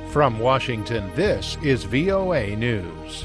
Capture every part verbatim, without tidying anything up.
From Washington, this is V O A News.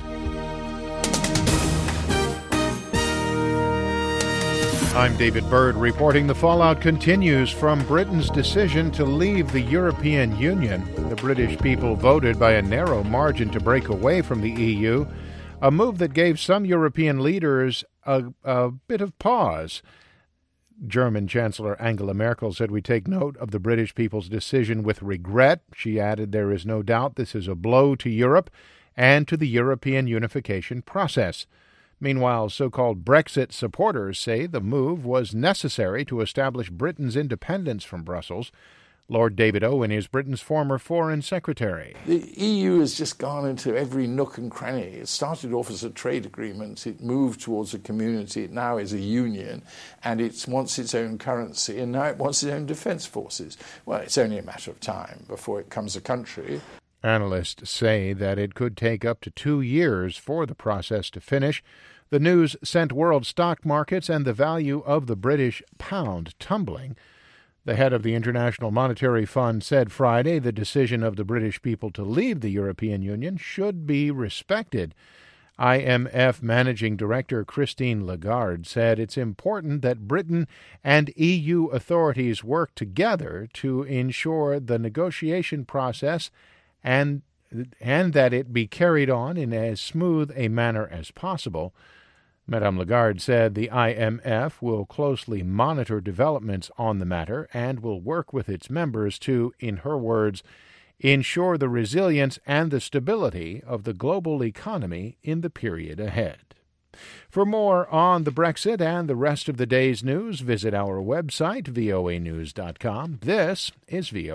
I'm David Byrd reporting the fallout continues from Britain's decision to leave the European Union. The British people voted by a narrow margin to break away from the E U, a move that gave some European leaders a, a bit of pause. German Chancellor Angela Merkel said, "We take note of the British people's decision with regret." She added, "There is no doubt this is a blow to Europe and to the European unification process." Meanwhile, so-called Brexit supporters say the move was necessary to establish Britain's independence from Brussels. Lord David Owen is Britain's former Foreign Secretary. The E U has just gone into every nook and cranny. It started off as a trade agreement. It moved towards a community. It now is a union, and it wants its own currency, and now it wants its own defence forces. Well, it's only a matter of time before it becomes a country. Analysts say that it could take up to two years for the process to finish. The news sent world stock markets and the value of the British pound tumbling. The head of the International Monetary Fund said Friday the decision of the British people to leave the European Union should be respected. I M F Managing Director Christine Lagarde said it's important that Britain and E U authorities work together to ensure the negotiation process and and that it be carried on in as smooth a manner as possible. Madame Lagarde said the I M F will closely monitor developments on the matter and will work with its members to, in her words, ensure the resilience and the stability of the global economy in the period ahead. For more on the Brexit and the rest of the day's news, visit our website, voa news dot com. This is V O A.